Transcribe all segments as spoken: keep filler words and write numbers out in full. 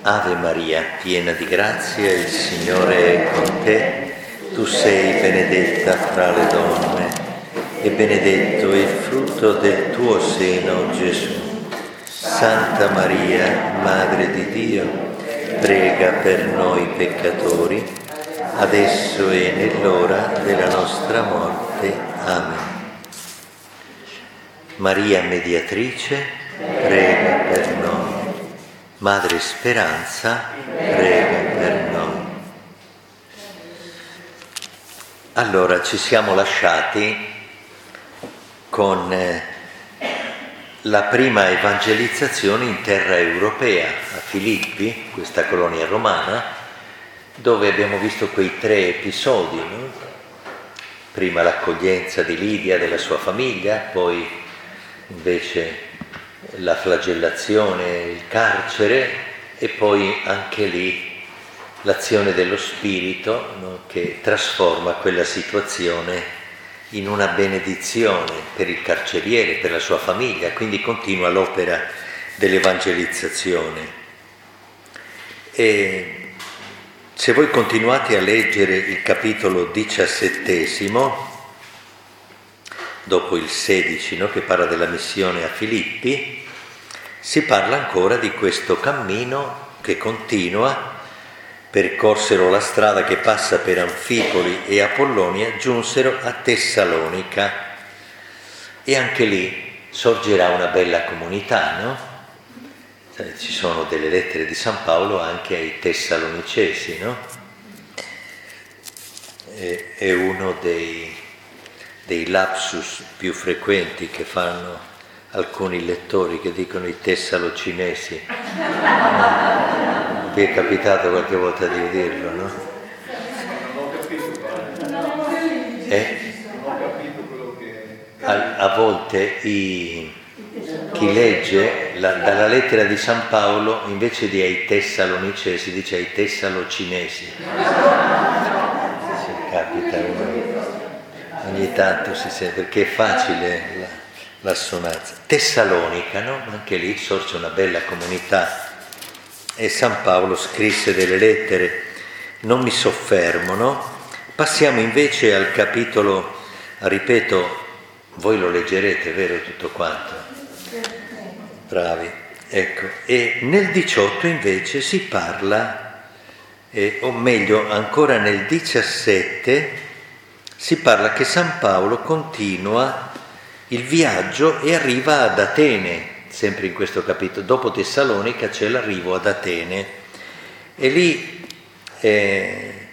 Ave Maria, piena di grazia, il Signore è con te. Tu sei benedetta fra le donne e benedetto è il frutto del tuo seno, Gesù. Santa Maria, Madre di Dio, prega per noi peccatori, adesso e nell'ora della nostra morte. Amen. Maria Mediatrice, prega per noi. Madre Speranza, prega per noi. Allora, ci siamo lasciati con eh, la prima evangelizzazione in terra europea, a Filippi, questa colonia romana, dove abbiamo visto quei tre episodi, no? Prima l'accoglienza di Lidia, della sua famiglia, poi invece la flagellazione, il carcere e poi anche lì l'azione dello Spirito, no? Che trasforma quella situazione in una benedizione per il carceriere, per la sua famiglia, quindi continua l'opera dell'evangelizzazione. E se voi continuate a leggere il capitolo diciassettesimo, dopo il sedici, no, che parla della missione a Filippi, si parla ancora di questo cammino che continua. Percorsero la strada che passa per Anfipoli e Apollonia, giunsero a Tessalonica e anche lì sorgerà una bella comunità, no? Ci sono delle lettere di San Paolo anche ai Tessalonicesi, no? È uno dei dei lapsus più frequenti che fanno alcuni lettori, che dicono i tessalocinesi. Vi è capitato qualche volta di dirlo, no? Non ho capito. Eh? A, a volte i, chi legge la, dalla lettera di San Paolo, invece di ai tessalonicesi, dice ai tessalocinesi. Se capita uno. Ogni tanto si sente, perché è facile la, l'assonanza. Tessalonica, no? Anche lì sorge una bella comunità e San Paolo scrisse delle lettere. Non mi soffermo, no? Passiamo invece al capitolo, ripeto, voi lo leggerete, vero, tutto quanto? Bravi, ecco. E nel diciotto invece si parla, eh, o meglio ancora nel diciassette, si parla che San Paolo continua il viaggio e arriva ad Atene, sempre in questo capitolo. Dopo Tessalonica c'è l'arrivo ad Atene e lì eh,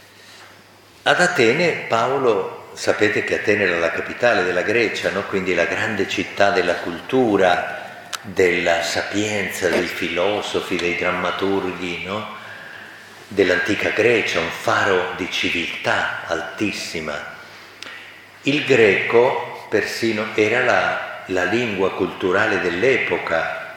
ad Atene Paolo, sapete che Atene era la capitale della Grecia, no? Quindi la grande città della cultura, della sapienza, dei filosofi, dei drammaturghi, no? Dell'antica Grecia, un faro di civiltà altissima. Il greco persino era la, la lingua culturale dell'epoca,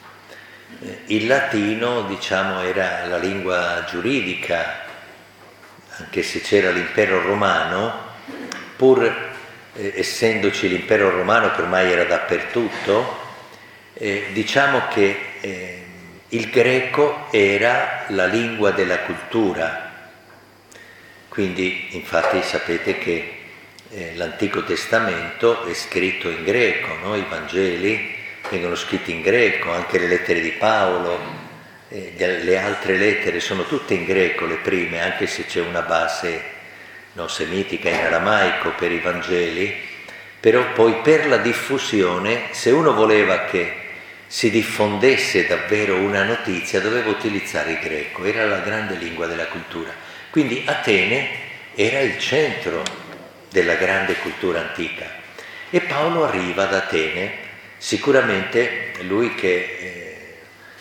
il latino, diciamo, era la lingua giuridica, anche se c'era l'impero romano, pur eh, essendoci l'impero romano che ormai era dappertutto, eh, diciamo che eh, il greco era la lingua della cultura, quindi infatti sapete che eh, l'Antico Testamento è scritto in greco, no? I Vangeli vengono scritti in greco, anche le lettere di Paolo, eh, le altre lettere sono tutte in greco, le prime, anche se c'è una base no, semitica in aramaico per i Vangeli, però poi per la diffusione, se uno voleva che si diffondesse davvero una notizia, doveva utilizzare il greco, era la grande lingua della cultura. Quindi Atene era il centro della grande cultura antica. E Paolo arriva ad Atene, sicuramente lui che eh,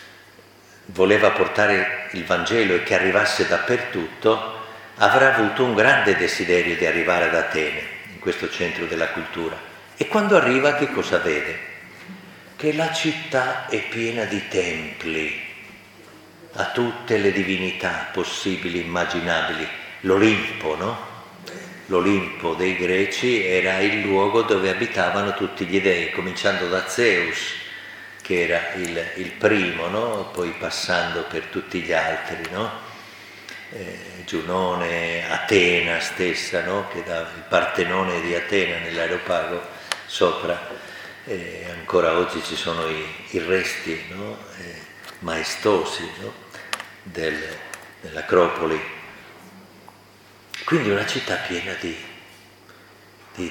voleva portare il Vangelo e che arrivasse dappertutto, avrà avuto un grande desiderio di arrivare ad Atene, in questo centro della cultura. E quando arriva che cosa vede? Che la città è piena di templi a tutte le divinità possibili, immaginabili. L'Olimpo, no? L'Olimpo dei greci era il luogo dove abitavano tutti gli dei, cominciando da Zeus, che era il, il primo, no? Poi passando per tutti gli altri, no? Eh, Giunone, Atena stessa, no? Che dava il Partenone di Atena nell'Areopago sopra, eh, ancora oggi ci sono i, i resti, no? eh, maestosi, no? Del, dell'Acropoli. Quindi una città piena di, di,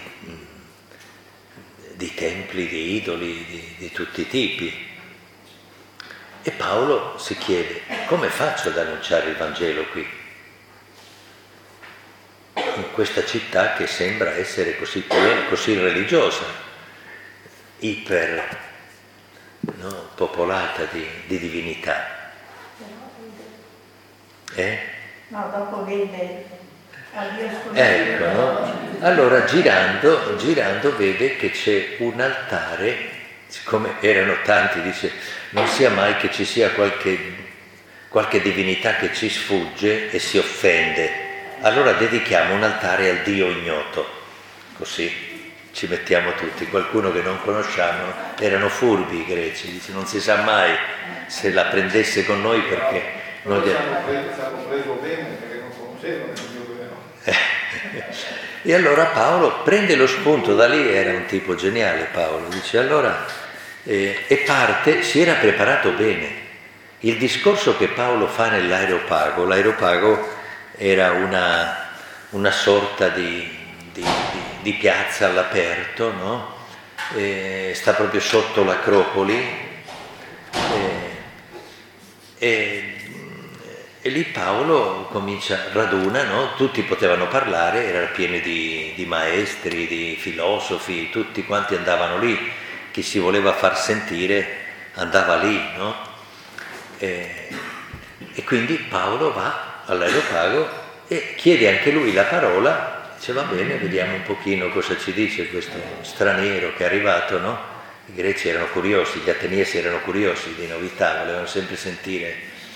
di templi, di idoli, di, di tutti i tipi. E Paolo si chiede: come faccio ad annunciare il Vangelo qui? In questa città che sembra essere così piena, così religiosa, iper, no, popolata di, di divinità. Eh? No, dopo vede a Dio sconosciuto. Ecco, no? Allora girando, girando vede che c'è un altare, siccome erano tanti, dice: non sia mai che ci sia qualche, qualche divinità che ci sfugge e si offende. Allora dedichiamo un altare al Dio ignoto, così ci mettiamo tutti. Qualcuno che non conosciamo, erano furbi i greci, dice: non si sa mai se la prendesse con noi perché noi gli... Siamo preso bene perché non conoscevano il Dio vero. E allora Paolo prende lo spunto, da lì era un tipo geniale Paolo, dice allora, eh, e parte, si era preparato bene. Il discorso che Paolo fa nell'Areopago, l'Areopago era una, una sorta di, di, di, di piazza all'aperto, no? E sta proprio sotto l'Acropoli, e, e, e lì Paolo comincia, raduna, no? Tutti potevano parlare, era pieno di, di maestri, di filosofi, tutti quanti andavano lì, chi si voleva far sentire andava lì, no? E, e quindi Paolo va all'Areopago e chiede anche lui la parola, dice va bene, vediamo un pochino cosa ci dice questo straniero che è arrivato, no? I greci erano curiosi, gli ateniesi erano curiosi di novità, volevano sempre sentire.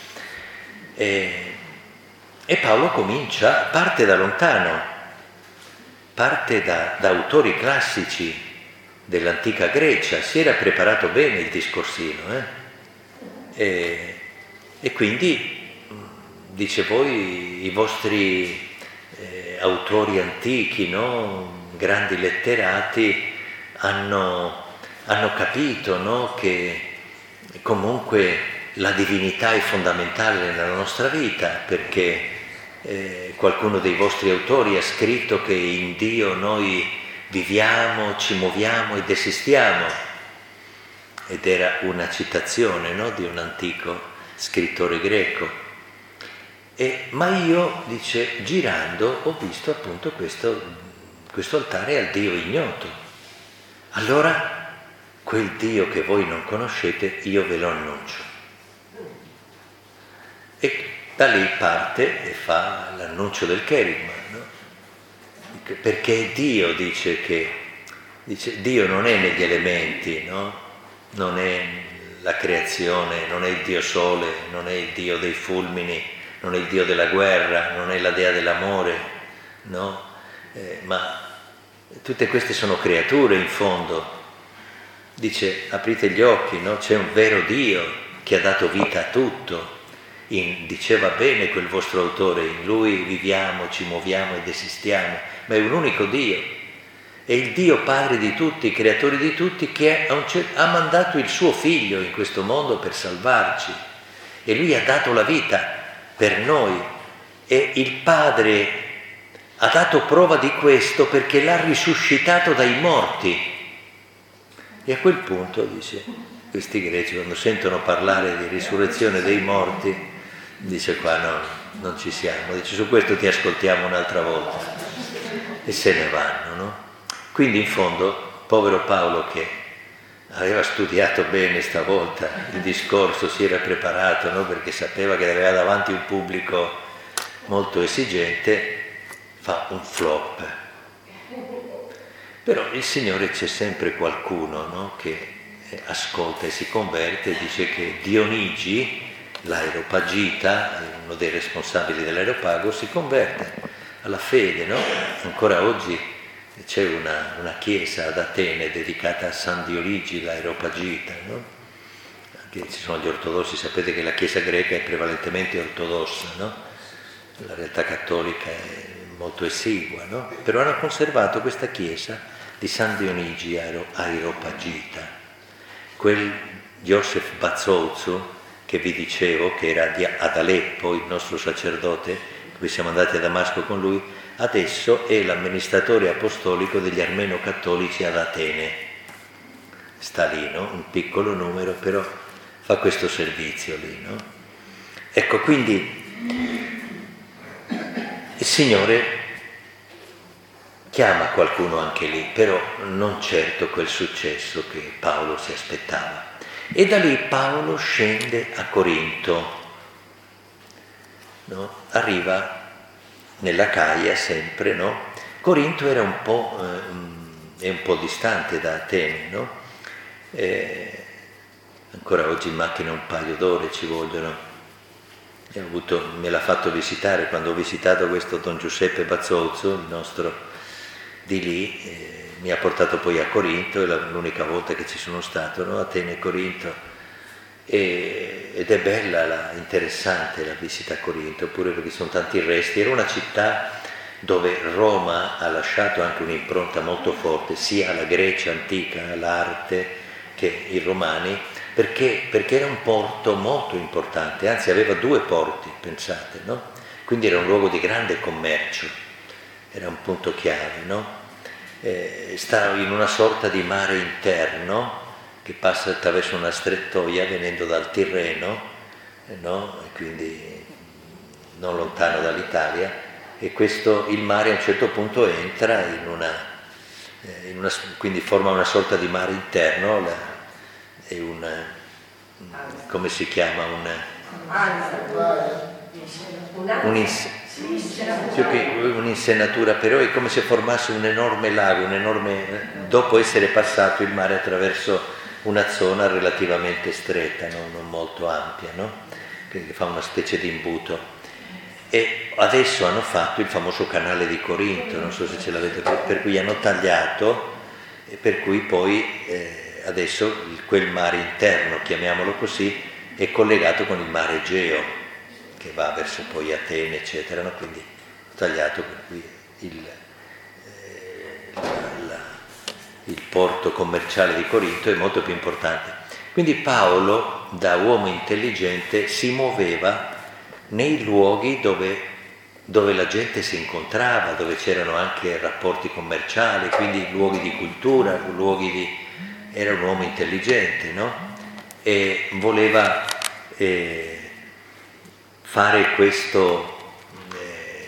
E, e Paolo comincia, parte da lontano, parte da, da autori classici dell'antica Grecia, si era preparato bene il discorsino, eh? e, e quindi dice voi i vostri eh, autori antichi, no? Grandi letterati hanno, hanno capito, no? Che comunque la divinità è fondamentale nella nostra vita, perché eh, qualcuno dei vostri autori ha scritto che in Dio noi viviamo, ci muoviamo ed esistiamo, ed era una citazione, no? Di un antico scrittore greco. E, ma io, dice, girando ho visto appunto questo, questo altare al Dio ignoto. Allora quel Dio che voi non conoscete io ve lo annuncio. E da lì parte e fa l'annuncio del Kerigma, no? Perché è Dio, dice che dice, Dio non è negli elementi, no? Non è la creazione, non è il Dio sole, non è il Dio dei fulmini, non è il Dio della guerra, non è la dea dell'amore, no? Eh, ma tutte queste sono creature in fondo. Dice, aprite gli occhi, no? C'è un vero Dio che ha dato vita a tutto. In, diceva bene quel vostro autore, in Lui viviamo, ci muoviamo ed esistiamo, ma è un unico Dio. È il Dio Padre di tutti, creatore di tutti, che ha, un, ha mandato il suo Figlio in questo mondo per salvarci. E Lui ha dato la vita per noi, e il Padre ha dato prova di questo perché l'ha risuscitato dai morti. E a quel punto, dice, questi greci quando sentono parlare di risurrezione dei morti, dice qua no, non ci siamo, dice su questo ti ascoltiamo un'altra volta, e se ne vanno, no? Quindi in fondo, povero Paolo che aveva studiato bene stavolta il discorso, si era preparato, no? Perché sapeva che aveva davanti un pubblico molto esigente, fa un flop. Però il Signore, c'è sempre qualcuno, no? Che ascolta e si converte, dice che Dionigi, l'aeropagita, uno dei responsabili dell'Areopago, si converte alla fede, no? Ancora oggi c'è una, una chiesa ad Atene dedicata a San Dionigi, l'aeropagita, no? che ci sono gli ortodossi, sapete che la Chiesa greca è prevalentemente ortodossa, no? La realtà cattolica è molto esigua, no? Però hanno conservato questa chiesa di San Dionigi Areopagita. Quel Yosef Bazzouzu che vi dicevo, che era di, ad Aleppo, il nostro sacerdote, qui siamo andati a Damasco con lui, adesso è l'amministratore apostolico degli armeno-cattolici ad Atene. Sta lì, no? Un piccolo numero, però fa questo servizio lì, no? Ecco, quindi il Signore chiama qualcuno anche lì, però non certo quel successo che Paolo si aspettava. E da lì Paolo scende a Corinto, no? Arriva nella Caia sempre, no? Corinto era un po', eh, è un po' distante da Atene, no? Eh, ancora oggi in macchina un paio d'ore ci vogliono. E ho avuto, me l'ha fatto visitare quando ho visitato questo Don Giuseppe Bazzozzo, il nostro di lì, eh, mi ha portato poi a Corinto, è l'unica volta che ci sono stato, no? Atene e Corinto, e, ed è bella, la, interessante la visita a Corinto, pure perché sono tanti resti. Era una città dove Roma ha lasciato anche un'impronta molto forte, sia alla Grecia antica, all'arte, che i romani, perché, perché era un porto molto importante, anzi aveva due porti, pensate, no? Quindi era un luogo di grande commercio, era un punto chiave, no? Eh, sta in una sorta di mare interno che passa attraverso una strettoia venendo dal Tirreno, eh, no? E quindi non lontano dall'Italia, e questo, il mare a un certo punto entra in una, eh, in una quindi forma una sorta di mare interno, la, è un, come si chiama, un, un più che un'insenatura, però è come se formasse un enorme lago, un enorme, dopo essere passato il mare attraverso una zona relativamente stretta, no? Non molto ampia, no? Che fa una specie di imbuto. E adesso hanno fatto il famoso canale di Corinto, non so se ce l'avete, per cui hanno tagliato, e per cui poi eh, adesso quel mare interno, chiamiamolo così, è collegato con il mare Egeo, che va verso poi Atene, eccetera, no? Quindi tagliato, per cui il, eh, la, il porto commerciale di Corinto è molto più importante. Quindi Paolo, da uomo intelligente, si muoveva nei luoghi dove, dove la gente si incontrava, dove c'erano anche rapporti commerciali, quindi luoghi di cultura, luoghi di... era un uomo intelligente, no? E voleva eh, fare questo, eh,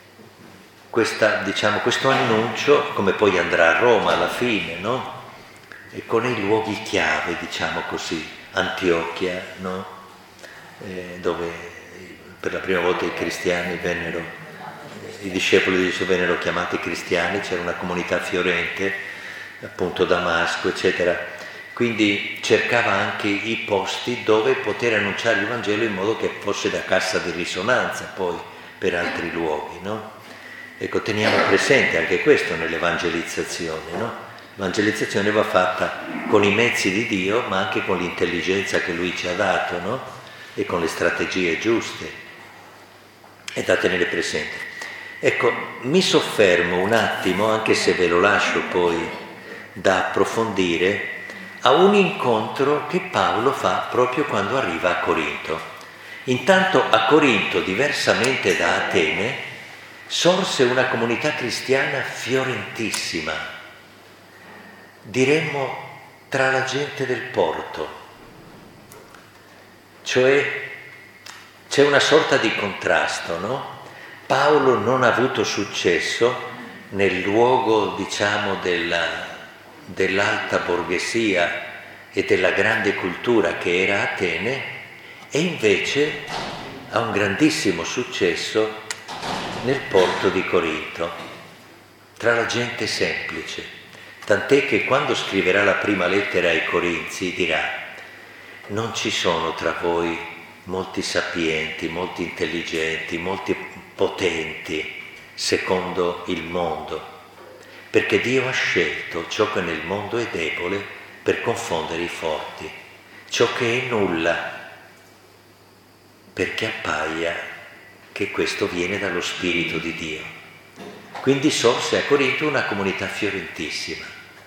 questa, diciamo, questo annuncio, come poi andrà a Roma alla fine, no? E con i luoghi chiave, diciamo così, Antiochia, no? Eh, dove per la prima volta i cristiani vennero, i discepoli di Gesù vennero chiamati cristiani, c'era una comunità fiorente, appunto Damasco, eccetera. Quindi cercava anche i posti dove poter annunciare il Vangelo in modo che fosse da cassa di risonanza poi per altri luoghi, no? Ecco, teniamo presente anche questo nell'evangelizzazione, no? L'evangelizzazione va fatta con i mezzi di Dio, ma anche con l'intelligenza che Lui ci ha dato, no? E con le strategie giuste. È da tenere presente. Ecco, mi soffermo un attimo, anche se ve lo lascio poi da approfondire, a un incontro che Paolo fa proprio quando arriva a Corinto. Intanto a Corinto, diversamente da Atene, sorse una comunità cristiana fiorentissima, diremmo tra la gente del porto, cioè c'è una sorta di contrasto, no? Paolo non ha avuto successo nel luogo, diciamo, della, dell'alta borghesia e della grande cultura che era Atene, e invece ha un grandissimo successo nel porto di Corinto, tra la gente semplice, tant'è che quando scriverà la prima lettera ai Corinzi dirà: non ci sono tra voi molti sapienti, molti intelligenti, molti potenti secondo il mondo, perché Dio ha scelto ciò che nel mondo è debole per confondere i forti. ciò che è nulla, perché appaia che questo viene dallo Spirito di Dio. Quindi sorse a Corinto una comunità fiorentissima.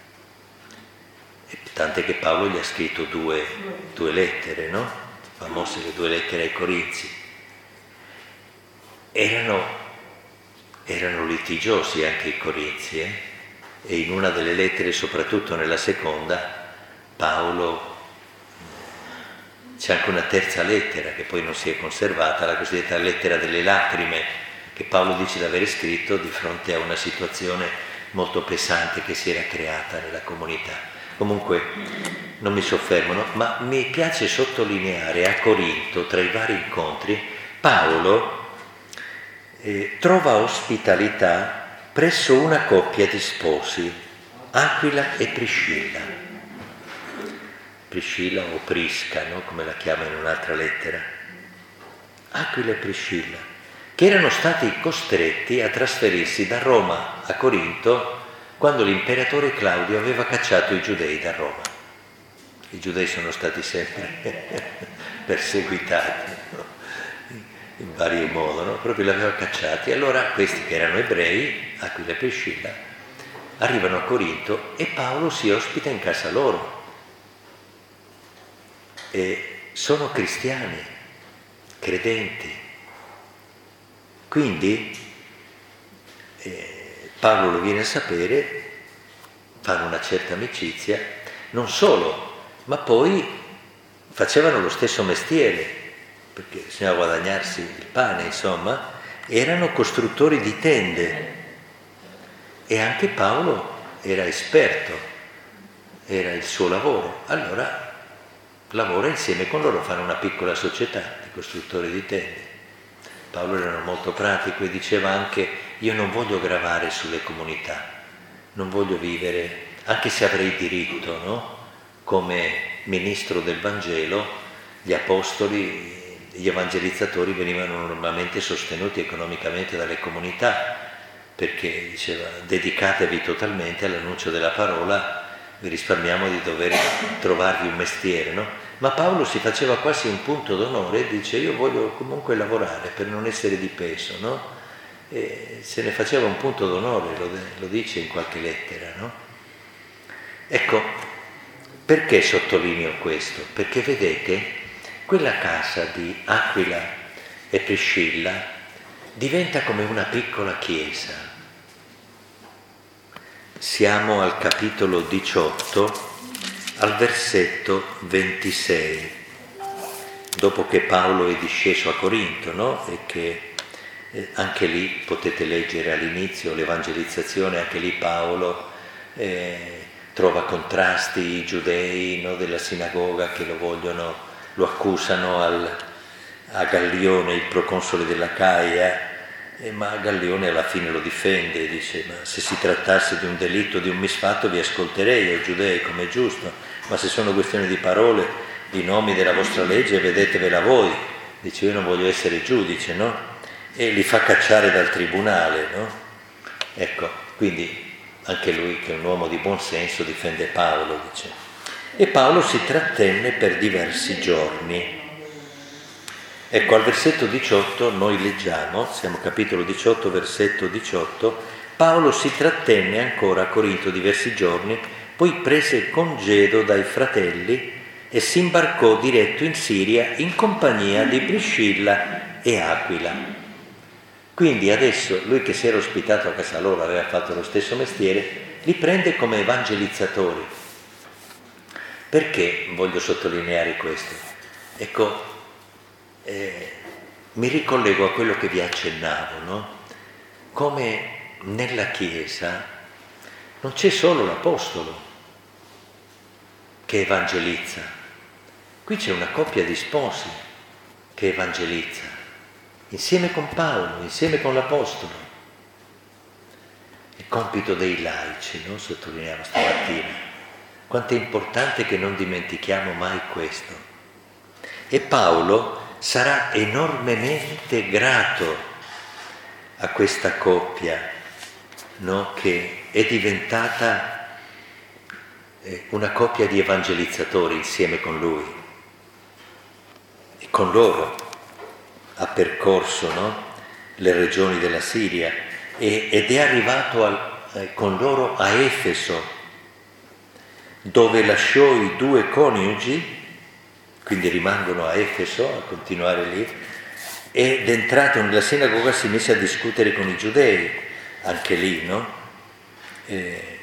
E tant'è che Paolo gli ha scritto due, due lettere, no? Famose le due lettere ai Corinzi. Erano, erano litigiosi anche i Corinzi, eh? E in una delle lettere, soprattutto nella seconda, Paolo... C'è anche una terza lettera che poi non si è conservata, la cosiddetta lettera delle lacrime, che Paolo dice di aver scritto di fronte a una situazione molto pesante che si era creata nella comunità. Comunque non mi soffermo, no? Ma mi piace sottolineare a Corinto, tra i vari incontri, Paolo eh, trova ospitalità presso una coppia di sposi, Aquila e Priscilla. Priscilla o Prisca, no? Come la chiama in un'altra lettera. Aquila e Priscilla, che erano stati costretti a trasferirsi da Roma a Corinto quando l'imperatore Claudio aveva cacciato i giudei da Roma. I giudei sono stati sempre perseguitati, no? In vario modo, no? Proprio li aveva cacciati. Allora questi che erano ebrei, Aquila e Priscilla, arrivano a Corinto e Paolo si ospita in casa loro. E sono cristiani, credenti. Quindi eh, Paolo lo viene a sapere, fanno una certa amicizia, non solo, ma poi facevano lo stesso mestiere, perché bisognava guadagnarsi il pane, insomma, erano costruttori di tende e anche Paolo era esperto, era il suo lavoro. Allora lavora insieme con loro, fanno una piccola società di costruttori di tende. Paolo era molto pratico e diceva anche: io non voglio gravare sulle comunità, non voglio vivere, anche se avrei diritto, no? Come ministro del Vangelo, gli apostoli, gli evangelizzatori venivano normalmente sostenuti economicamente dalle comunità, perché diceva: dedicatevi totalmente all'annuncio della parola, vi risparmiamo di dover trovarvi un mestiere, no? Ma Paolo si faceva quasi un punto d'onore e dice: io voglio comunque lavorare per non essere di peso, no? E se ne faceva un punto d'onore, lo, lo dice in qualche lettera, no? Ecco, perché sottolineo questo? Perché vedete, quella casa di Aquila e Priscilla diventa come una piccola chiesa. Siamo al capitolo diciotto, al versetto ventisei, dopo che Paolo è disceso a Corinto, no? E che eh, anche lì potete leggere all'inizio l'evangelizzazione, anche lì Paolo eh, trova contrasti, i giudei, no, della sinagoga che lo vogliono, lo accusano al, a Gallione, il proconsole dell'Acaia. Eh, ma Gallione alla fine lo difende, dice: ma se si trattasse di un delitto, di un misfatto, vi ascolterei, o giudei, come è giusto, ma se sono questioni di parole, di nomi della vostra legge, vedetevela voi. Dice: io non voglio essere giudice, no? E li fa cacciare dal tribunale, no? Ecco, quindi anche lui, che è un uomo di buon senso, difende Paolo, dice. E Paolo si trattenne per diversi giorni. Ecco, al versetto diciotto noi leggiamo, siamo capitolo diciotto, versetto diciotto, Paolo si trattenne ancora a Corinto diversi giorni, poi prese congedo dai fratelli e si imbarcò diretto in Siria in compagnia di Priscilla e Aquila. Quindi adesso lui, che si era ospitato a casa loro, aveva fatto lo stesso mestiere, li prende come evangelizzatori. Perché voglio sottolineare questo? Ecco, Eh, mi ricollego a quello che vi accennavo, no? Come nella Chiesa non c'è solo l'Apostolo che evangelizza, qui c'è una coppia di sposi che evangelizza, insieme con Paolo, insieme con l'Apostolo. È compito dei laici, no? Sottolineiamo stamattina. Quanto è importante che non dimentichiamo mai questo. E Paolo sarà enormemente grato a questa coppia, no? Che è diventata una coppia di evangelizzatori insieme con lui. con loro ha percorso, no? le regioni della Siria e, ed è arrivato al, eh, con loro a Efeso, dove lasciò i due coniugi, quindi rimangono a Efeso a continuare lì, ed entrato nella sinagoga si mise a discutere con i giudei, anche lì, no? E,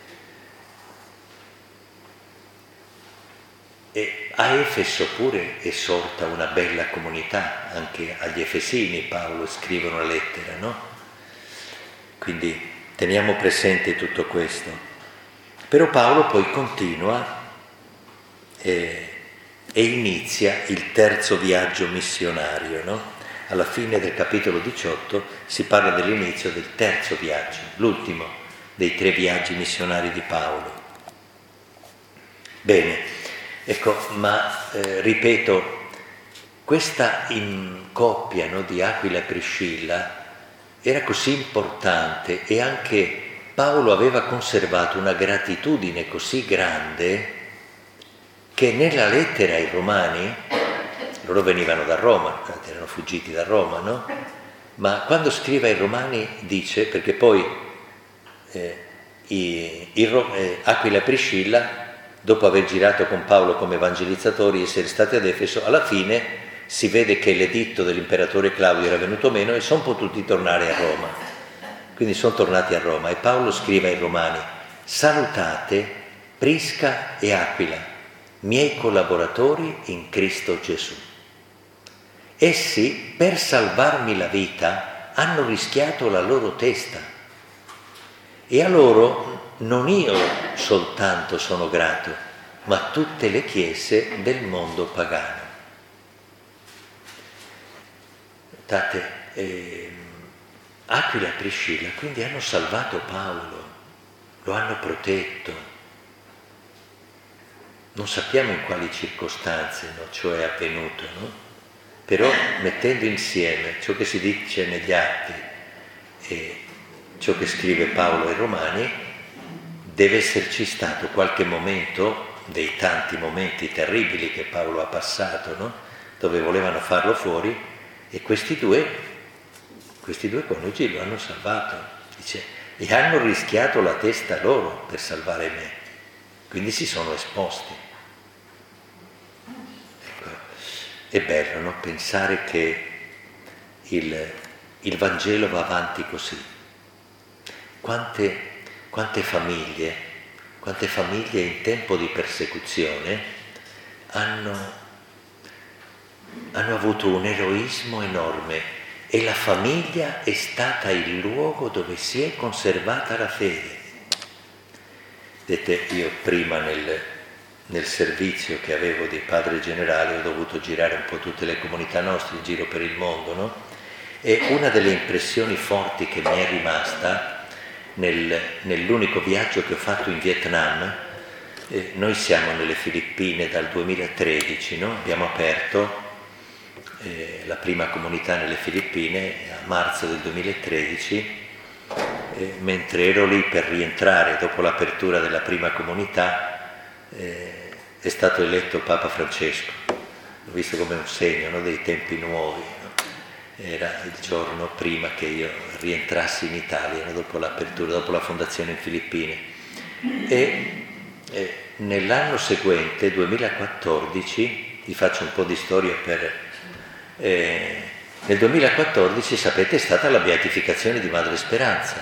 e a Efeso pure è sorta una bella comunità, anche agli Efesini Paolo scrive una lettera, no? Quindi teniamo presente tutto questo. Però Paolo poi continua e, e inizia il terzo viaggio missionario, no? Alla fine del capitolo diciotto si parla dell'inizio del terzo viaggio, l'ultimo dei tre viaggi missionari di Paolo. Bene, ecco, ma eh, ripeto, questa in coppia, no, di Aquila e Priscilla era così importante e anche Paolo aveva conservato una gratitudine così grande che nella lettera ai Romani, loro venivano da Roma, erano fuggiti da Roma, no? Ma quando scrive ai Romani dice, perché poi eh, i, i, eh, Aquila e Priscilla, dopo aver girato con Paolo come evangelizzatori e essere stati ad Efeso, alla fine si vede che l'editto dell'imperatore Claudio era venuto meno e sono potuti tornare a Roma. Quindi sono tornati a Roma e Paolo scrive ai Romani: salutate Prisca e Aquila, miei collaboratori in Cristo Gesù. Essi, per salvarmi la vita, hanno rischiato la loro testa e a loro non io soltanto sono grato, ma tutte le chiese del mondo pagano. Notate, eh, Aquila e Priscilla quindi hanno salvato Paolo, lo hanno protetto. Non sappiamo in quali circostanze, no, ciò è avvenuto, no? Però mettendo insieme ciò che si dice negli Atti e ciò che scrive Paolo ai Romani, deve esserci stato qualche momento, dei tanti momenti terribili che Paolo ha passato, no? Dove volevano farlo fuori e questi due, questi due coniugi lo hanno salvato, dice, e hanno rischiato la testa loro per salvare me, quindi si sono esposti. È bello, no? Pensare che il, il Vangelo va avanti così. Quante, quante famiglie, quante famiglie in tempo di persecuzione hanno, hanno avuto un eroismo enorme e la famiglia è stata il luogo dove si è conservata la fede. Vedete, io prima nel... nel servizio che avevo di padre generale ho dovuto girare un po' tutte le comunità nostre in giro per il mondo, no? E una delle impressioni forti che mi è rimasta nel, nell'unico viaggio che ho fatto in Vietnam, eh, noi siamo nelle Filippine dal duemilatredici, no? Abbiamo aperto eh, la prima comunità nelle Filippine a marzo del duemilatredici, eh, mentre ero lì per rientrare dopo l'apertura della prima comunità. Eh, è stato eletto Papa Francesco, l'ho visto come un segno, no, dei tempi nuovi, no? Era il giorno prima che io rientrassi in Italia, no, dopo l'apertura, dopo la fondazione in Filippine. E eh, nell'anno seguente, duemilaquattordici, vi faccio un po' di storia per... Eh, nel duemilaquattordici, sapete, è stata la beatificazione di Madre Speranza.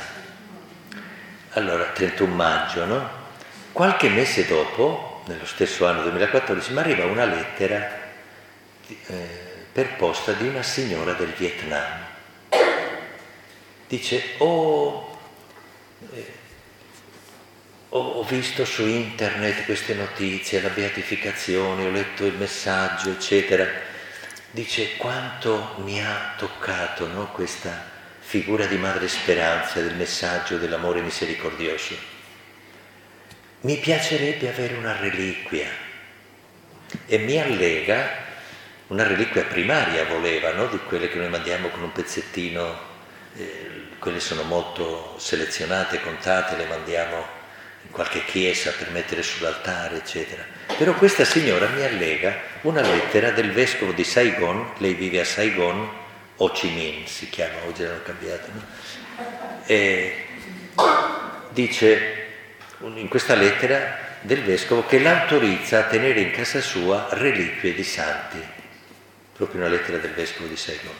Allora, trentuno maggio, no? Qualche mese dopo, nello stesso anno duemilaquattordici, mi arriva una lettera eh, per posta di una signora del Vietnam. Dice, oh, eh, ho, ho visto su internet queste notizie, la beatificazione, ho letto il messaggio, eccetera. Dice, quanto mi ha toccato, no, questa figura di Madre Speranza, del messaggio dell'amore misericordioso. Mi piacerebbe avere una reliquia e mi allega una reliquia primaria, voleva, no? Di quelle che noi mandiamo con un pezzettino, eh, quelle sono molto selezionate, contate, le mandiamo in qualche chiesa per mettere sull'altare, eccetera. Però questa signora mi allega una lettera del vescovo di Saigon, lei vive a Saigon, Ho Chi Minh si chiama, oggi l'hanno cambiato, no? E dice in questa lettera del vescovo che l'autorizza a tenere in casa sua reliquie di santi, proprio una lettera del vescovo di Saigon.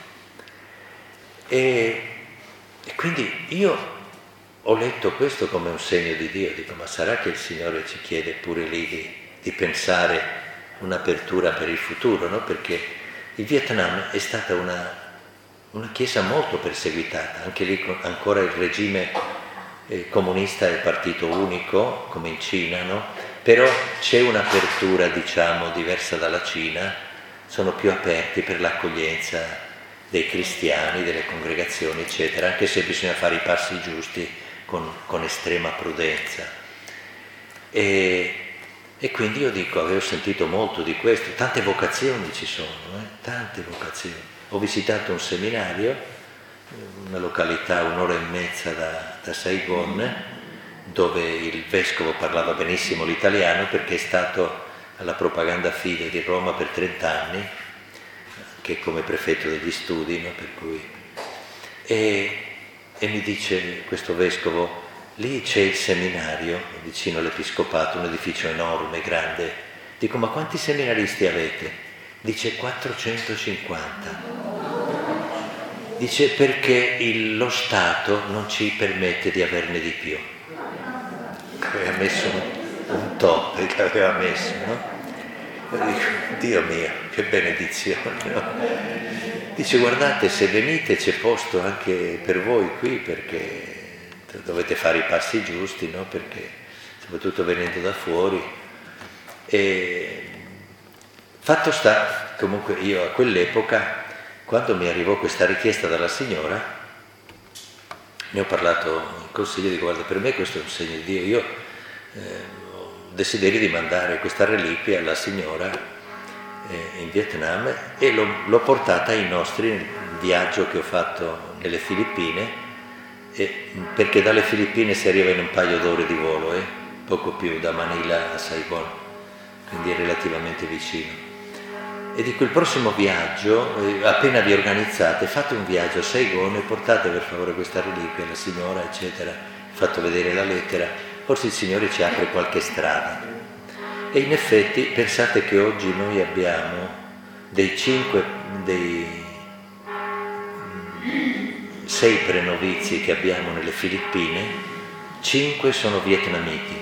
E, e quindi io ho letto questo come un segno di Dio, dico, ma sarà che il Signore ci chiede pure lì di, di pensare un'apertura per il futuro, no? Perché il Vietnam è stata una, una chiesa molto perseguitata, anche lì ancora il regime eh, comunista è partito unico, come in Cina, no? Però c'è un'apertura, diciamo, diversa dalla Cina, sono più aperti per l'accoglienza dei cristiani, delle congregazioni, eccetera, anche se bisogna fare i passi giusti con, con estrema prudenza. E, e quindi io dico, avevo sentito molto di questo, tante vocazioni ci sono, eh? tante vocazioni. Ho visitato un seminario, una località un'ora e mezza da, da Saigon, dove il vescovo parlava benissimo l'italiano perché è stato alla Propaganda Fide di Roma per trent'anni, che come prefetto degli studi, no? Per cui... e, e mi dice questo vescovo, lì c'è il seminario vicino all'Episcopato, un edificio enorme, grande. Dico, ma quanti seminaristi avete? Dice quattrocentocinquanta. Dice perché il, lo Stato non ci permette di averne di più. Aveva messo un, un top che aveva messo, no? Dico, Dio mio, che benedizione, no? Dice, guardate, se venite c'è posto anche per voi qui, perché dovete fare i passi giusti, no? Perché soprattutto venendo da fuori. E fatto sta, comunque io a quell'epoca, quando mi arrivò questa richiesta dalla signora, ne ho parlato in consiglio, dico, guarda, per me questo è un segno di Dio, io eh, ho desiderio di mandare questa reliquia alla signora in Vietnam e l'ho, l'ho portata ai nostri nel viaggio che ho fatto nelle Filippine, e, perché dalle Filippine si arriva in un paio d'ore di volo, eh, poco più, da Manila a Saigon, quindi è relativamente vicino. E dico, il prossimo viaggio, eh, appena vi organizzate, fate un viaggio a Saigon e portate per favore questa reliquia alla signora, eccetera, fatto vedere la lettera, forse il Signore ci apre qualche strada. E in effetti pensate che oggi noi abbiamo dei cinque, dei sei prenovizi che abbiamo nelle Filippine, cinque sono vietnamiti.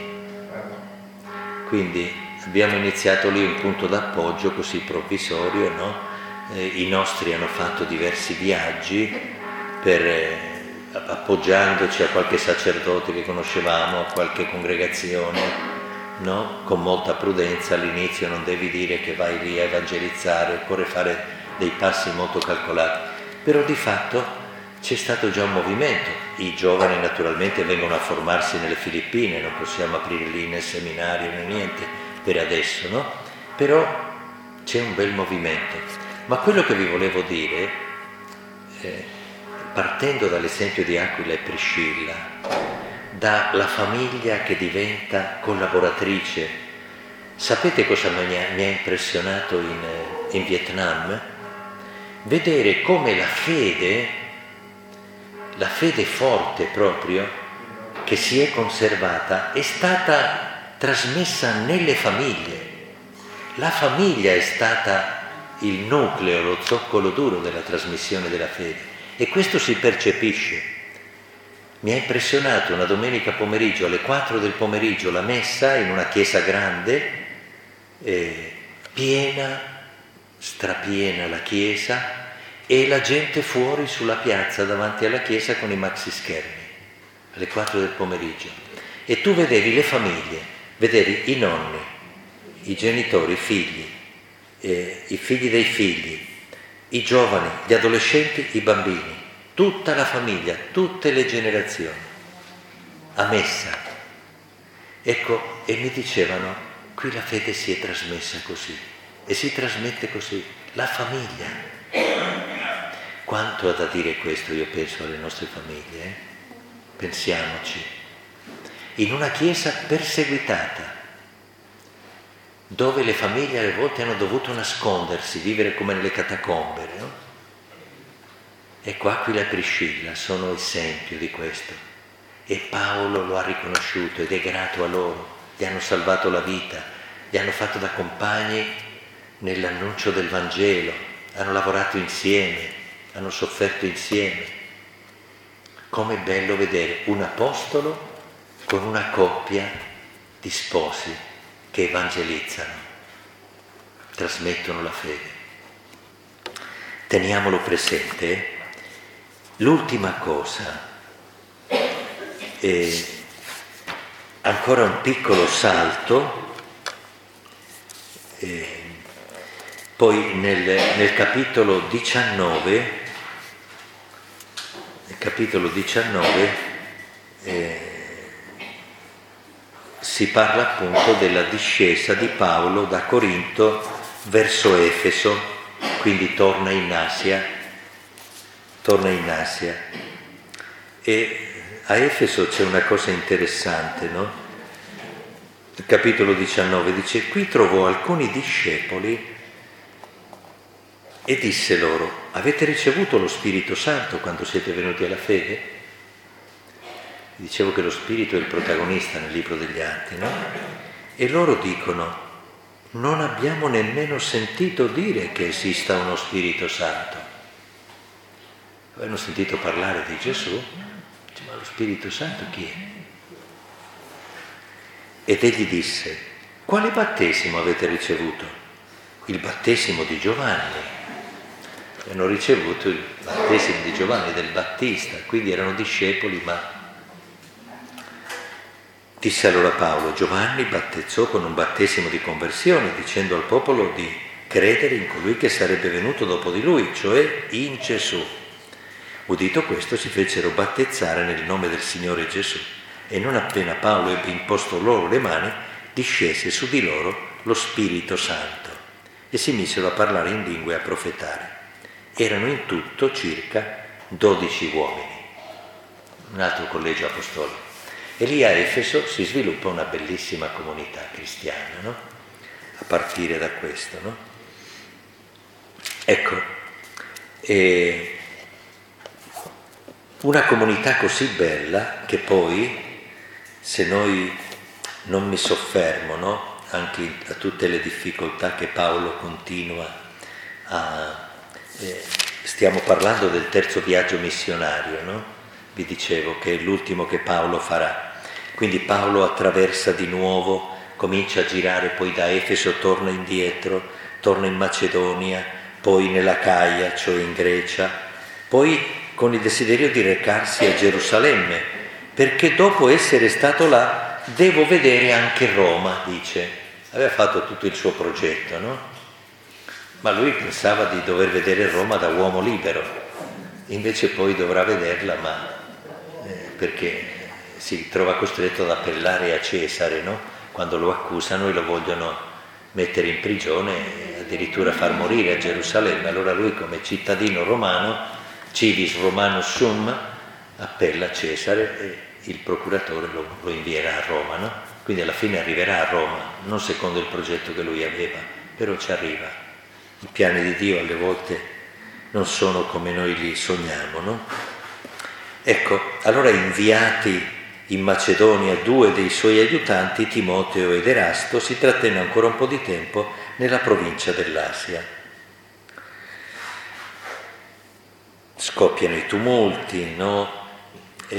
Quindi abbiamo iniziato lì un punto d'appoggio così provvisorio, no? Eh, i nostri hanno fatto diversi viaggi per, eh, appoggiandoci a qualche sacerdote che conoscevamo, a qualche congregazione. No? Con molta prudenza, all'inizio non devi dire che vai lì a evangelizzare, occorre fare dei passi molto calcolati, però di fatto c'è stato già un movimento. I giovani naturalmente vengono a formarsi nelle Filippine, non possiamo aprire lì né seminario né niente per adesso, no? Però c'è un bel movimento. Ma quello che vi volevo dire, eh, partendo dall'esempio di Aquila e Priscilla, dalla famiglia che diventa collaboratrice. Sapete cosa mi ha, mi ha impressionato in, in Vietnam? Vedere come la fede, la fede forte proprio, che si è conservata, è stata trasmessa nelle famiglie. La famiglia è stata il nucleo, lo zoccolo duro della trasmissione della fede, e questo si percepisce. Mi ha impressionato una domenica pomeriggio, alle quattro del pomeriggio, la messa in una chiesa grande, eh, piena, strapiena la chiesa, e la gente fuori sulla piazza davanti alla chiesa con i maxi schermi, alle quattro del pomeriggio. E tu vedevi le famiglie, vedevi i nonni, i genitori, i figli, eh, i figli dei figli, i giovani, gli adolescenti, i bambini. Tutta la famiglia, tutte le generazioni, a messa. Ecco, e mi dicevano, qui la fede si è trasmessa così, e si trasmette così, la famiglia. Quanto ha da dire questo, io penso, alle nostre famiglie, eh? Pensiamoci. in una chiesa perseguitata, dove le famiglie alle volte hanno dovuto nascondersi, vivere come nelle catacombe, no? Ecco, Aquila e Priscilla sono esempio di questo, e Paolo lo ha riconosciuto ed è grato a loro, gli hanno salvato la vita, gli hanno fatto da compagni nell'annuncio del Vangelo, hanno lavorato insieme, hanno sofferto insieme. Com'è bello vedere un apostolo con una coppia di sposi che evangelizzano, trasmettono la fede. Teniamolo presente. L'ultima cosa, eh, ancora un piccolo salto, eh, poi nel, nel capitolo diciannove, nel capitolo diciannove eh, si parla appunto della discesa di Paolo da Corinto verso Efeso, quindi torna in Asia, torna in Asia. E a Efeso c'è una cosa interessante, no? Il capitolo diciannove dice: qui trovò alcuni discepoli e disse loro: avete ricevuto lo Spirito Santo quando siete venuti alla fede? Dicevo che lo Spirito è il protagonista nel libro degli Atti, no? E loro dicono: non abbiamo nemmeno sentito dire che esista uno Spirito Santo. Avevano sentito parlare di Gesù, dice, ma lo Spirito Santo chi è? Ed egli disse: quale battesimo avete ricevuto? Il battesimo di Giovanni. Hanno ricevuto il battesimo di Giovanni del Battista, quindi erano discepoli, ma disse allora Paolo: Giovanni battezzò con un battesimo di conversione, dicendo al popolo di credere in colui che sarebbe venuto dopo di lui, cioè in Gesù. Udito questo, si fecero battezzare nel nome del Signore Gesù, e non appena Paolo ebbe imposto loro le mani, discese su di loro lo Spirito Santo, e si misero a parlare in lingue e a profetare. Erano in tutto circa dodici uomini, un altro collegio apostolico. E lì a Efeso si sviluppa una bellissima comunità cristiana, no? A partire da questo, no? Ecco, e una comunità così bella che poi, se noi non mi soffermo, no? Anche a tutte le difficoltà che Paolo continua a... Eh, stiamo parlando del terzo viaggio missionario, no? Vi dicevo che è l'ultimo che Paolo farà. Quindi Paolo attraversa di nuovo, comincia a girare, poi da Efeso torna indietro, torna in Macedonia, poi nella Caia, cioè in Grecia, poi con il desiderio di recarsi a Gerusalemme, perché dopo essere stato là devo vedere anche Roma, dice. Aveva fatto tutto il suo progetto, no? Ma lui pensava di dover vedere Roma da uomo libero, invece poi dovrà vederla, ma eh, perché si trova costretto ad appellare a Cesare, no? Quando lo accusano e lo vogliono mettere in prigione e addirittura far morire a Gerusalemme. Allora lui, come cittadino romano, civis romanus sum, appella a Cesare e il procuratore lo, lo invierà a Roma, no? Quindi alla fine arriverà a Roma, non secondo il progetto che lui aveva, però ci arriva. I piani di Dio alle volte non sono come noi li sogniamo, no? Ecco, allora inviati in Macedonia due dei suoi aiutanti, Timoteo ed Erasto, si trattenne ancora un po' di tempo nella provincia dell'Asia. Scoppiano i tumulti, no? E,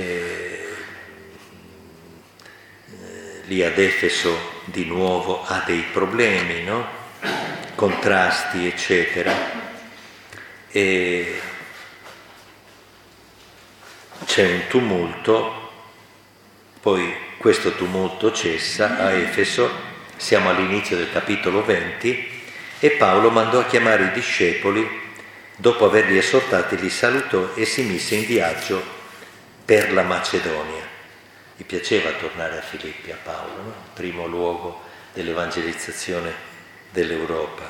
eh, lì ad Efeso di nuovo ha dei problemi, no? Contrasti, eccetera. E c'è un tumulto. Poi questo tumulto cessa a Efeso, siamo all'inizio del capitolo venti, e Paolo mandò a chiamare i discepoli, dopo averli esortati li salutò e si mise in viaggio per la Macedonia. Gli piaceva tornare a Filippi, a Paolo, no? Primo luogo dell'evangelizzazione dell'Europa.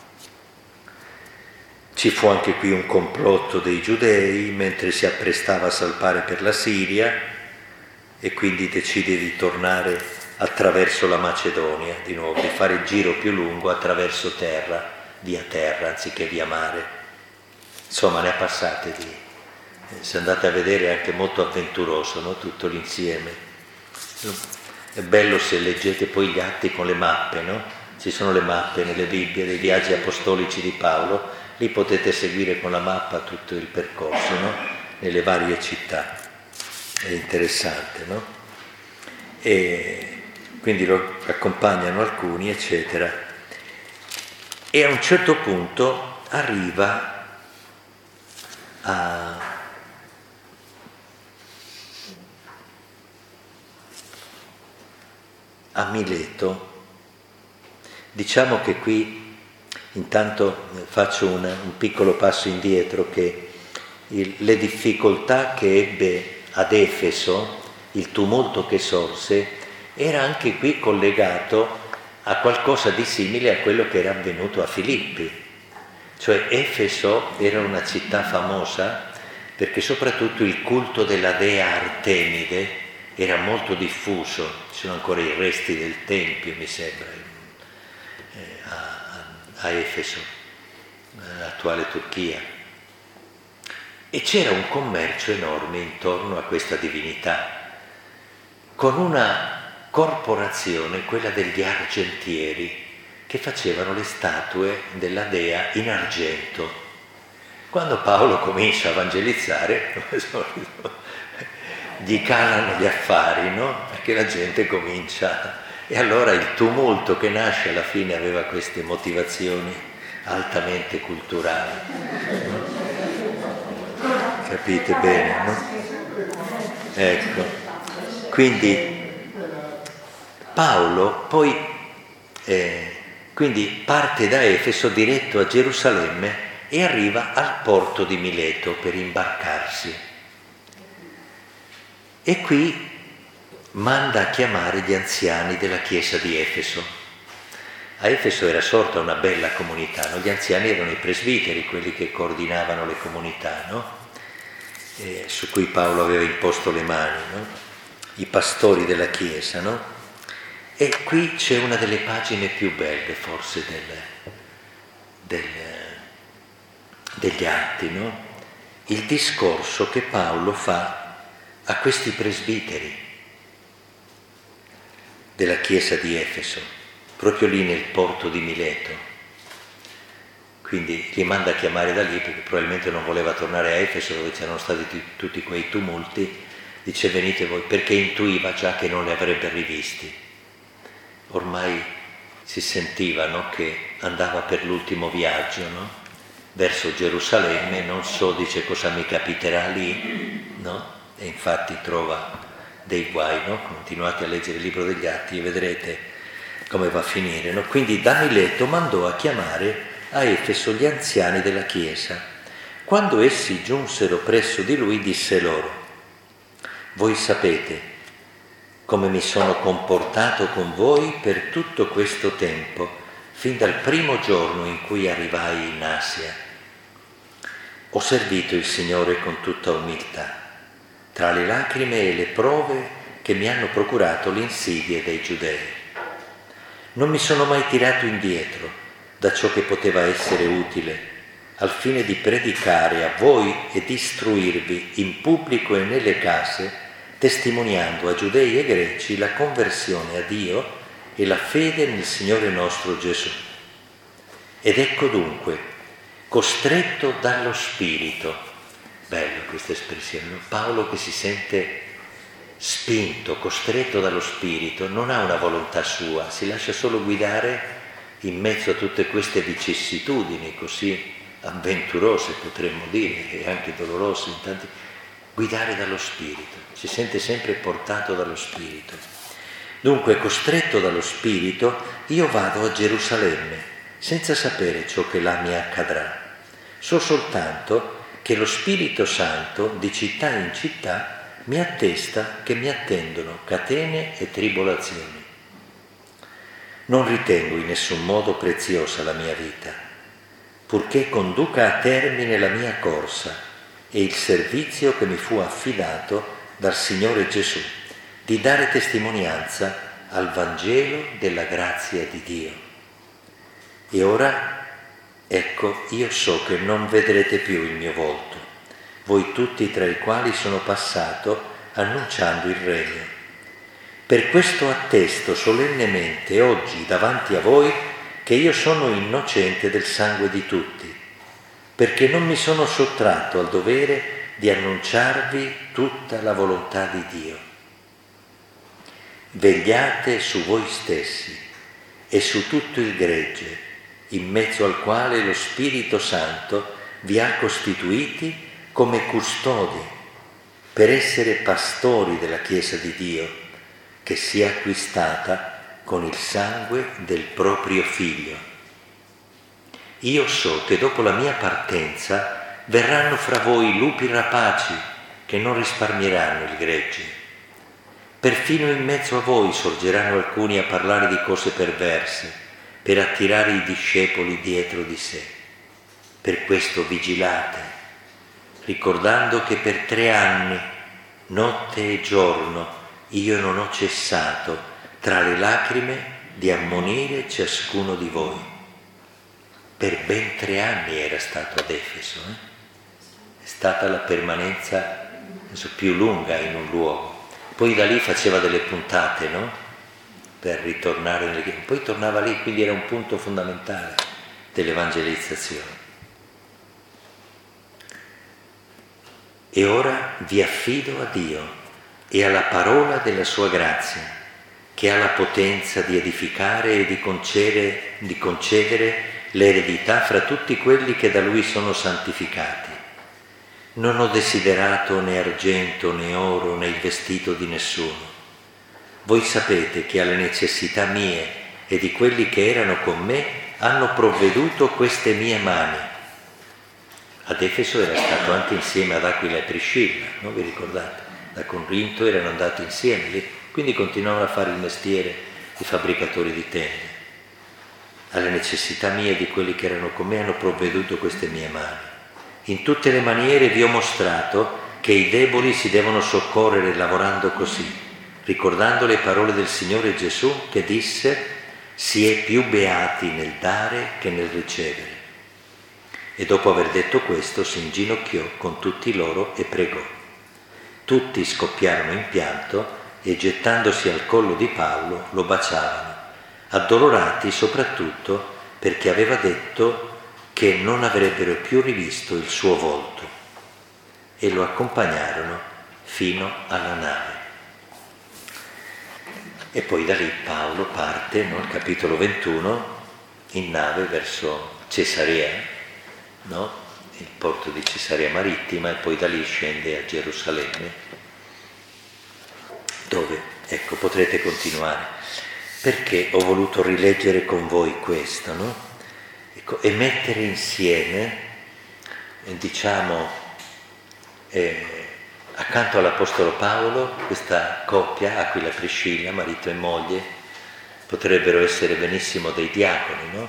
Ci fu anche qui un complotto dei giudei mentre si apprestava a salpare per la Siria. e quindi decide di tornare attraverso la Macedonia, di nuovo, di fare il giro più lungo attraverso terra, via terra anziché via mare. Insomma, ne ha passate di, se andate a vedere è anche molto avventuroso, no? Tutto l'insieme. È bello se leggete poi gli atti con le mappe, no? Ci sono le mappe nelle Bibbie dei viaggi apostolici di Paolo, lì potete seguire con la mappa tutto il percorso, no? Nelle varie città. È interessante, no? E quindi lo accompagnano alcuni, eccetera. E a un certo punto arriva a a Mileto. Diciamo che qui intanto faccio un, un piccolo passo indietro, che il, le difficoltà che ebbe ad Efeso, il tumulto che sorse, era anche qui collegato a qualcosa di simile a quello che era avvenuto a Filippi. Cioè Efeso era una città famosa perché soprattutto il culto della dea Artemide era molto diffuso, ci sono ancora i resti del tempio, mi sembra, eh, a, a Efeso, l'attuale Turchia. E c'era un commercio enorme intorno a questa divinità, con una corporazione, quella degli argentieri, che facevano le statue della dea in argento. Quando Paolo comincia a evangelizzare, gli calano gli affari, no? Perché la gente comincia. E allora il tumulto che nasce alla fine aveva queste motivazioni altamente culturali. Capite bene, no? Ecco. Quindi Paolo poi eh, quindi parte da Efeso diretto a Gerusalemme e arriva al porto di Mileto per imbarcarsi. E qui manda a chiamare gli anziani della chiesa di Efeso. A Efeso era sorta una bella comunità, no? Gli anziani erano i presbiteri, quelli che coordinavano le comunità, no? E su cui Paolo aveva imposto le mani, no? I pastori della chiesa, no? E qui c'è una delle pagine più belle forse del, del, degli Atti, no? Il discorso che Paolo fa a questi presbiteri della chiesa di Efeso, proprio lì nel porto di Mileto. Quindi li manda a chiamare da lì perché probabilmente non voleva tornare a Efeso dove c'erano stati t- tutti quei tumulti. Dice venite voi, perché intuiva già che non li avrebbe rivisti. Ormai si sentiva, no, che andava per l'ultimo viaggio, no? Verso Gerusalemme, non so, dice cosa mi capiterà lì, no? E infatti trova dei guai, no? Continuate a leggere il libro degli Atti e vedrete come va a finire, no? Quindi da Mileto mandò a chiamare a Efeso gli anziani della chiesa. Quando essi giunsero presso di lui, disse loro: voi sapete come mi sono comportato con voi per tutto questo tempo, fin dal primo giorno in cui arrivai in Asia. Ho servito il Signore con tutta umiltà, tra le lacrime e le prove che mi hanno procurato le insidie dei giudei. Non mi sono mai tirato indietro da ciò che poteva essere utile, al fine di predicare a voi e di istruirvi in pubblico e nelle case, testimoniando a giudei e greci la conversione a Dio e la fede nel Signore nostro Gesù. Ed ecco dunque, costretto dallo Spirito, bella questa espressione, no? Paolo che si sente spinto, costretto dallo Spirito, non ha una volontà sua, si lascia solo guidare in mezzo a tutte queste vicissitudini così avventurose, potremmo dire, e anche dolorose in tanti, guidare dallo Spirito, si sente sempre portato dallo Spirito. Dunque, costretto dallo Spirito, io vado a Gerusalemme, senza sapere ciò che là mi accadrà. So soltanto che lo Spirito Santo, di città in città, mi attesta che mi attendono catene e tribolazioni. Non ritengo in nessun modo preziosa la mia vita, purché conduca a termine la mia corsa e il servizio che mi fu affidato dal Signore Gesù, di dare testimonianza al Vangelo della grazia di Dio. E ora, ecco, io so che non vedrete più il mio volto, voi tutti tra i quali sono passato annunciando il regno. Per questo attesto solennemente oggi davanti a voi che io sono innocente del sangue di tutti, perché non mi sono sottratto al dovere di annunciarvi tutta la volontà di Dio. Vegliate su voi stessi e su tutto il gregge, in mezzo al quale lo Spirito Santo vi ha costituiti come custodi, per essere pastori della Chiesa di Dio, che si è acquistata con il sangue del proprio Figlio. Io so che dopo la mia partenza verranno fra voi lupi rapaci che non risparmieranno il gregge. Perfino in mezzo a voi sorgeranno alcuni a parlare di cose perverse per attirare i discepoli dietro di sé. Per questo vigilate, ricordando che per tre anni, notte e giorno, io non ho cessato tra le lacrime di ammonire ciascuno di voi. Per ben tre anni era stato ad Efeso, eh? È stata la permanenza penso, più lunga in un luogo. Poi da lì faceva delle puntate, no? Per ritornare nelle chiese. Poi tornava lì, quindi era un punto fondamentale dell'evangelizzazione. E ora vi affido a Dio e alla parola della sua grazia, che ha la potenza di edificare e di concedere, di concedere l'eredità fra tutti quelli che da Lui sono santificati. Non ho desiderato né argento né oro né il vestito di nessuno. Voi sapete che alle necessità mie e di quelli che erano con me hanno provveduto queste mie mani. Ad Efeso era stato anche insieme ad Aquila e Priscilla, non vi ricordate? Da Corinto erano andati insieme lì, quindi continuavano a fare il mestiere di fabbricatori di tende. Alle necessità mie e di quelli che erano con me hanno provveduto queste mie mani. In tutte le maniere vi ho mostrato che i deboli si devono soccorrere lavorando così, ricordando le parole del Signore Gesù che disse: si è più beati nel dare che nel ricevere. E dopo aver detto questo si inginocchiò con tutti loro e pregò. Tutti scoppiarono in pianto e gettandosi al collo di Paolo lo baciavano, addolorati soprattutto perché aveva detto che non avrebbero più rivisto il suo volto, e lo accompagnarono fino alla nave. E poi da lì Paolo parte, no? Il capitolo ventuno, in nave verso Cesarea, no? Il porto di Cesarea Marittima, e poi da lì scende a Gerusalemme, dove, ecco, potrete continuare. Perché ho voluto rileggere con voi questo, no? Ecco, e mettere insieme, eh, diciamo, eh, accanto all'Apostolo Paolo, questa coppia, Aquila e Priscilla, marito e moglie, potrebbero essere benissimo dei diaconi, no?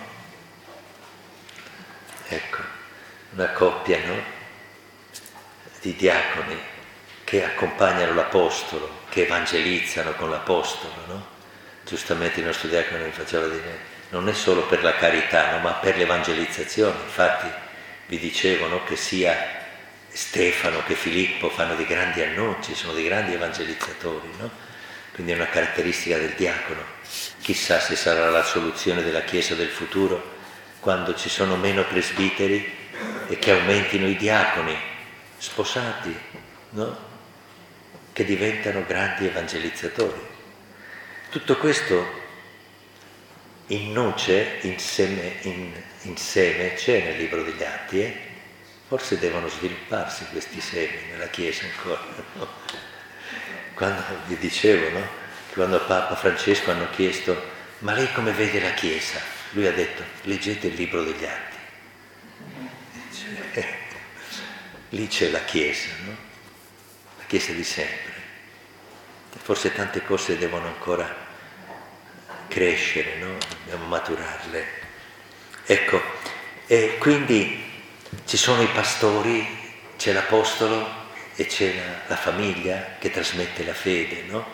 Ecco, una coppia, no? Di diaconi che accompagnano l'Apostolo, che evangelizzano con l'Apostolo, no? Giustamente il nostro diacono mi faceva dire, non è solo per la carità, no, ma per l'evangelizzazione. Infatti vi dicevano che sia Stefano che Filippo fanno dei grandi annunci, sono dei grandi evangelizzatori, no? Quindi è una caratteristica del diacono. Chissà se sarà la soluzione della Chiesa del futuro, quando ci sono meno presbiteri e che aumentino i diaconi sposati, no? Che diventano grandi evangelizzatori. Tutto questo in nuce, insieme, in, insieme c'è nel libro degli Atti, eh? Forse devono svilupparsi questi semi nella Chiesa ancora, no? Quando vi dicevo, no? Quando a Papa Francesco hanno chiesto: ma lei come vede la Chiesa? Lui ha detto: leggete il libro degli Atti. Cioè, lì c'è la Chiesa, no? La Chiesa di sempre. Forse tante cose devono ancora crescere, no? Dobbiamo maturarle. Ecco, e quindi ci sono i pastori, c'è l'Apostolo e c'è la, la famiglia che trasmette la fede, no?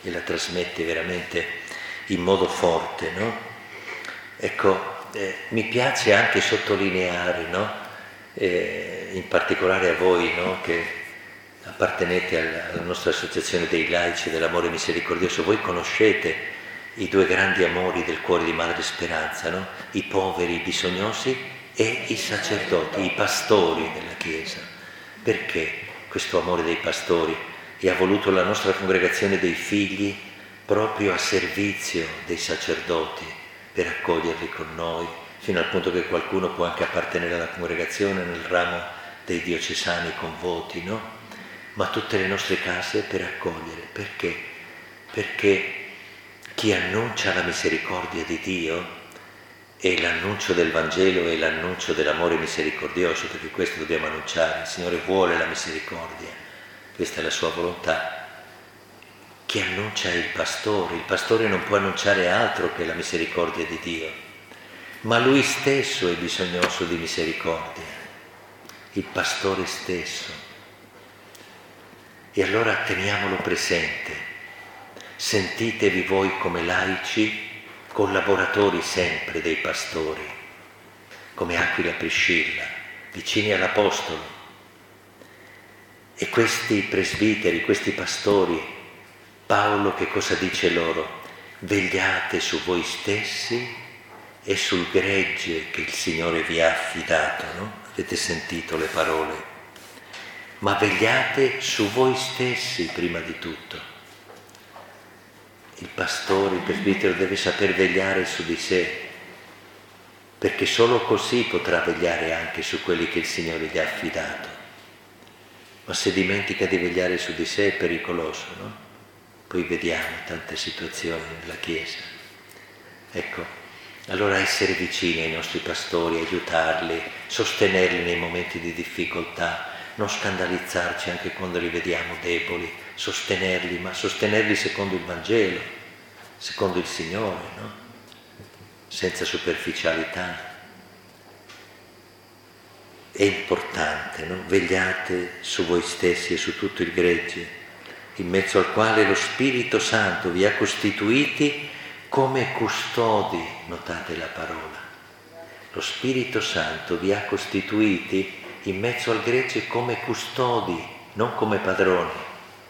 e la trasmette veramente in modo forte, no? Ecco, eh, mi piace anche sottolineare, no? Eh, in particolare a voi, no? Che appartenete alla, alla nostra associazione dei laici dell'amore misericordioso, voi conoscete i due grandi amori del cuore di Madre Speranza, no? I poveri, i bisognosi e i sacerdoti, i pastori della Chiesa. Perché questo amore dei pastori? E ha voluto la nostra congregazione dei figli proprio a servizio dei sacerdoti, per accoglierli con noi, fino al punto che qualcuno può anche appartenere alla congregazione nel ramo dei diocesani con voti, no? Ma tutte le nostre case per accogliere. Perché? Perché chi annuncia la misericordia di Dio e l'annuncio del Vangelo e l'annuncio dell'amore misericordioso, perché questo dobbiamo annunciare, il Signore vuole la misericordia, questa è la sua volontà. Chi annuncia è il pastore, il pastore non può annunciare altro che la misericordia di Dio, ma lui stesso è bisognoso di misericordia, il pastore stesso. E allora teniamolo presente. Sentitevi voi come laici collaboratori sempre dei pastori, come Aquila e Priscilla, vicini all'Apostolo. E questi presbiteri, questi pastori, Paolo che cosa dice loro? Vegliate su voi stessi e sul gregge che il Signore vi ha affidato, no? Avete sentito le parole? Ma vegliate su voi stessi prima di tutto. Il pastore, il presbitero deve saper vegliare su di sé, perché solo così potrà vegliare anche su quelli che il Signore gli ha affidato. Ma se dimentica di vegliare su di sé è pericoloso, no? Poi vediamo tante situazioni nella Chiesa. Ecco, allora essere vicini ai nostri pastori, aiutarli, sostenerli nei momenti di difficoltà, non scandalizzarci anche quando li vediamo deboli, sostenerli, ma sostenerli secondo il Vangelo, secondo il Signore, no? Senza superficialità. È importante, no? Vegliate su voi stessi e su tutto il gregge, in mezzo al quale lo Spirito Santo vi ha costituiti come custodi, notate la parola. Lo Spirito Santo vi ha costituiti in mezzo al gregge come custodi, non come padroni.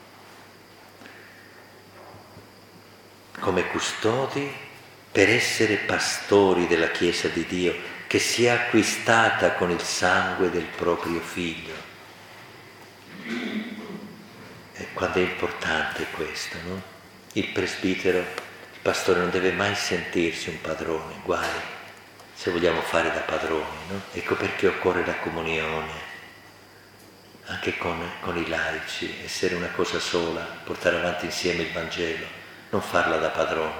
Come custodi per essere pastori della Chiesa di Dio, che si è acquistata con il sangue del proprio Figlio. E quando è importante questo, no? Il presbitero, il pastore non deve mai sentirsi un padrone, guai se vogliamo fare da padroni, no? Ecco perché occorre la comunione, anche con, con i laici, essere una cosa sola, portare avanti insieme il Vangelo, non farla da padroni.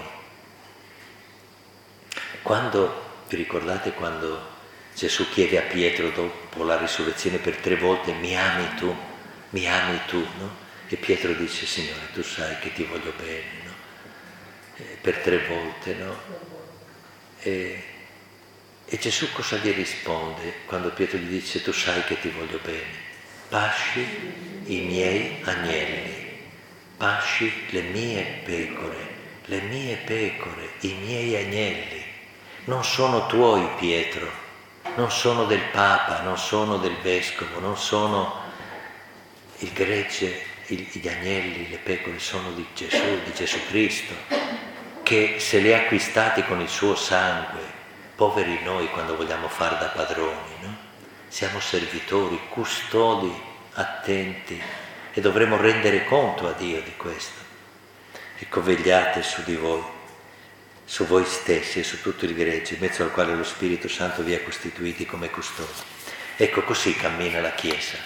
Quando, vi ricordate quando Gesù chiede a Pietro dopo la risurrezione per tre volte, mi ami tu, mi ami tu, no? E Pietro dice, Signore, tu sai che ti voglio bene, no? Eh, per tre volte, no? E, e Gesù cosa gli risponde quando Pietro gli dice, tu sai che ti voglio bene? Pasci i miei agnelli, pasci le mie pecore, le mie pecore, i miei agnelli. Non sono tuoi, Pietro, non sono del Papa, non sono del Vescovo, non sono il gregge, gli agnelli, le pecore, sono di Gesù, di Gesù Cristo, che se li ha acquistati con il suo sangue. Poveri noi quando vogliamo far da padroni, no? Siamo servitori, custodi, attenti, e dovremo rendere conto a Dio di questo. Ecco, vegliate su di voi, su voi stessi e su tutto il gregge, in mezzo al quale lo Spirito Santo vi ha costituiti come custodi. Ecco, così cammina la Chiesa.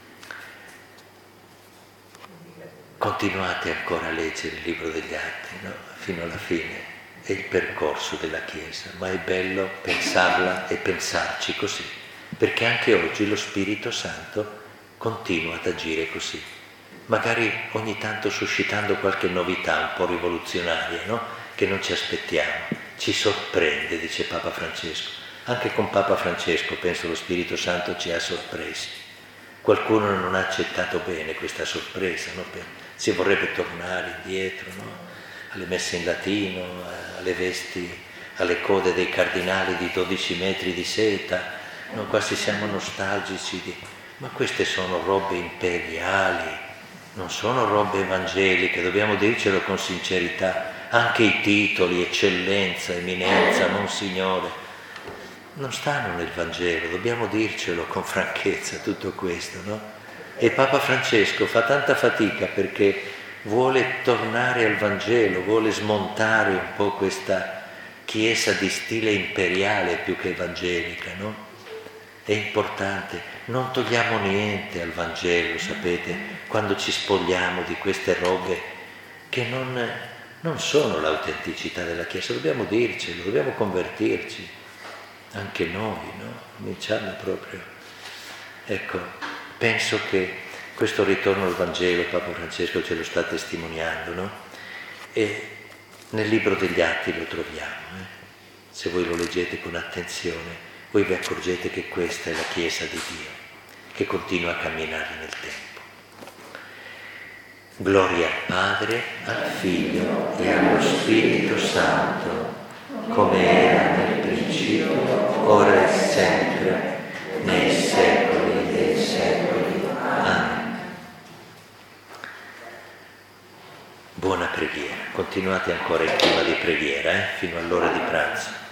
Continuate ancora a leggere il libro degli Atti, no? Fino alla fine. È il percorso della Chiesa, ma è bello pensarla e pensarci così, perché anche oggi lo Spirito Santo continua ad agire così, magari ogni tanto suscitando qualche novità un po' rivoluzionaria, no? Che non ci aspettiamo, ci sorprende, dice Papa Francesco. Anche con Papa Francesco penso lo Spirito Santo ci ha sorpresi. Qualcuno non ha accettato bene questa sorpresa, no? Si vorrebbe tornare indietro, no? Alle messe in latino, alle vesti, alle code dei cardinali di dodici metri di seta, no? Quasi siamo nostalgici di... Ma queste sono robe imperiali, non sono robe evangeliche, dobbiamo dircelo con sincerità. Anche i titoli, eccellenza, eminenza, monsignore, non stanno nel Vangelo, dobbiamo dircelo con franchezza tutto questo, no? E Papa Francesco fa tanta fatica perché vuole tornare al Vangelo, vuole smontare un po' questa chiesa di stile imperiale più che evangelica, no? È importante, non togliamo niente al Vangelo, sapete, quando ci spogliamo di queste robe che non, non sono l'autenticità della Chiesa, dobbiamo dircelo, dobbiamo convertirci, anche noi, no? Cominciamo proprio. Ecco, penso che questo ritorno al Vangelo, Papa Francesco ce lo sta testimoniando, no? E nel libro degli Atti lo troviamo, eh? Se voi lo leggete con attenzione, voi vi accorgete che questa è la Chiesa di Dio, che continua a camminare nel tempo. Gloria al Padre, al Figlio e allo Spirito Santo, come era nel principio, ora e sempre, nei secoli dei secoli. Amen. Buona preghiera, continuate ancora in clima di preghiera, eh? Fino all'ora di pranzo.